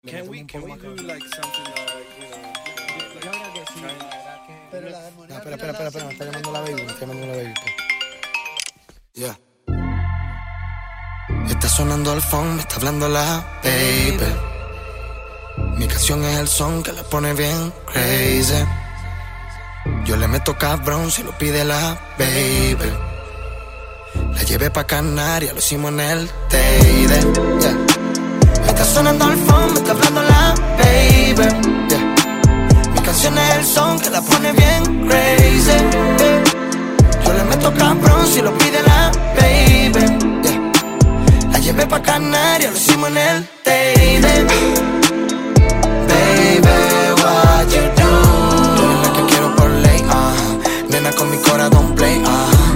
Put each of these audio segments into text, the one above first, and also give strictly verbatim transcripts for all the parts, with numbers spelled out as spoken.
Can we, can we do like something like, you know, like, Yo creo que sí, trying- la verdad que... Pero la armonía. No, espera, espera, espera, espera, me está llamando la baby, me está llamando la baby. Ya. Está sonando al phone, me está hablando la baby. Mi canción es el son que la pone bien crazy. Yo le meto cabrón si lo pide la baby. La llevé pa' Canarias, lo hicimos en el Teide. Yeah. Me está sonando al phone, me está hablando la baby. Yeah. Mi canción es el son que la pone bien crazy. Yeah. Yo le meto cabrón si lo pide la baby. Yeah. La llevé pa' Canarias, lo hicimos en el Teide. Baby, what you do? Tú eres la que quiero por ley, uh-huh. Nena con mi corazón play, uh-huh.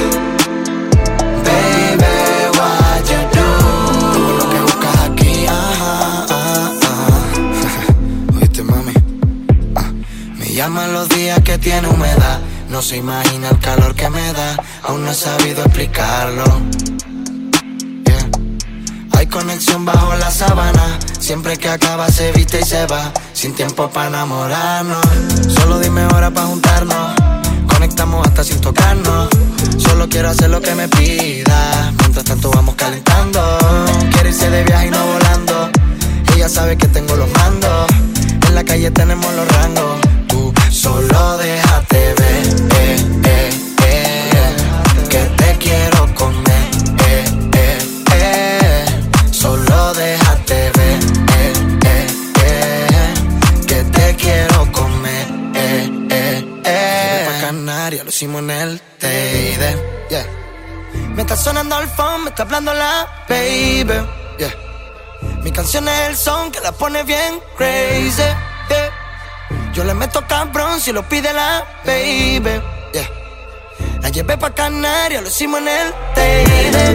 Baby, what you do? Todo lo que buscas aquí, uh-huh, uh-huh. Oíste, mami, uh. Me llaman los días que tiene humedad. No se imagina el calor que me da. Aún no he sabido explicarlo. Yeah. Hay conexión bajo la sábana. Siempre que acaba se viste y se va. Sin tiempo para enamorarnos. Solo dime hora para juntarnos. Conectamos hasta sin tocarnos. Solo quiero hacer lo que me pida. Mientras tanto vamos calentando. Quiere irse de viaje y no volando. Ella sabe que tengo los mandos. En la calle tenemos los rangos. Tú solo déjate ver, eh, eh, eh, que te quiero comer, eh, eh, eh. Solo déjate ver, eh, eh, eh, que te quiero comer, eh, eh, eh. Pa' Canarias, lo hicimos en el Teide, yeah. Me está sonando el phone, me está hablando la baby, yeah. Mi canción es el son que la pone bien crazy, yeah. Yo le meto cabrón si lo pide la baby, yeah. La llevé pa' Canarias, lo hicimos en el Teide.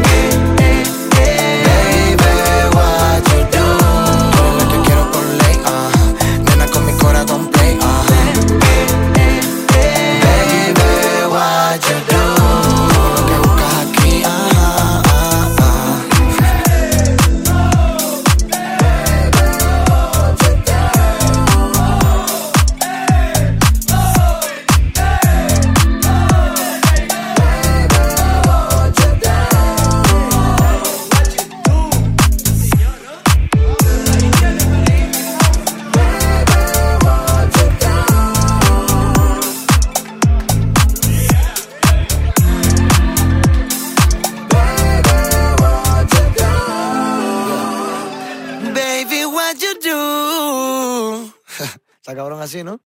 Baby, what you do? Tú eres la que quiero por ley, uh-huh. Nena con mi corazón play, uh-huh. Baby, what you do? Todo lo que buscas aquí, uh-huh, uh-huh. Baby, what you do? Está cabrón así, ¿no?